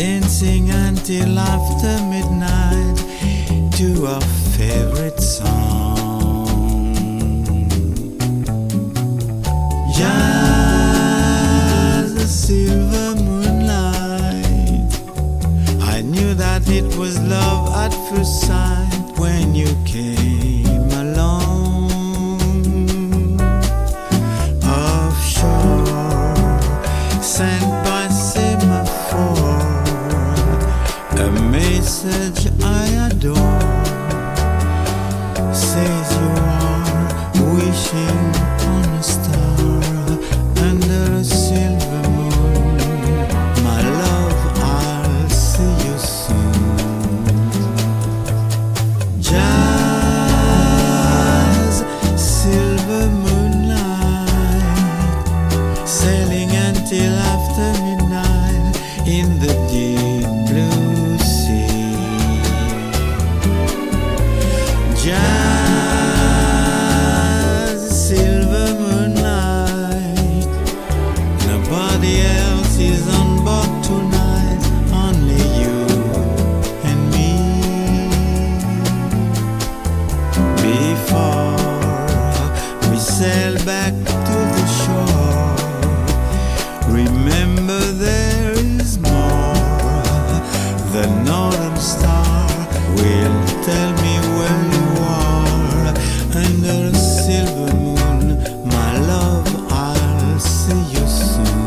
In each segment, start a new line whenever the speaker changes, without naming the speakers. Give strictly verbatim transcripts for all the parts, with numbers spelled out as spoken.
dancing until after midnight to our favorite song. Just the silver moonlight, I knew that it was love at first sight when you came along. Offshore, sent by semaphore, a message I adore says you are wishing on a star under a silver moon. My love, I'll see you soon. Just silver moonlight, sailing until after midnight in the deep blue sea. Just silver moonlight, nobody else is on board tonight, only you and me. Before we sail back to the shore, remember there is more. The northern star will tell me where you are under a silver moon. My love, I'll see you soon.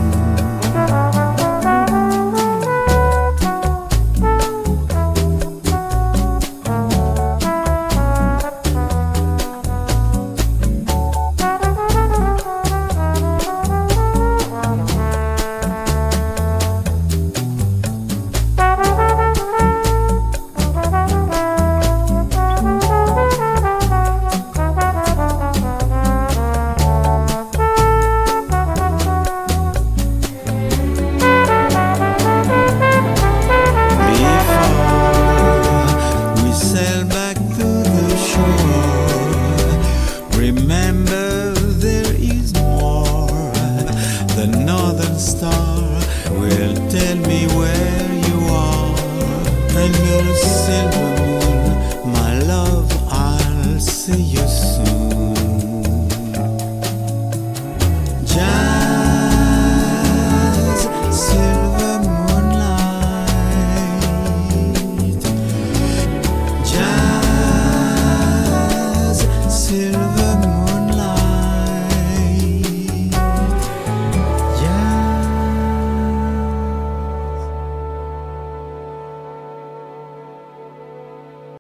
Remember there is more. The northern star will tell me where you are under a silver moon.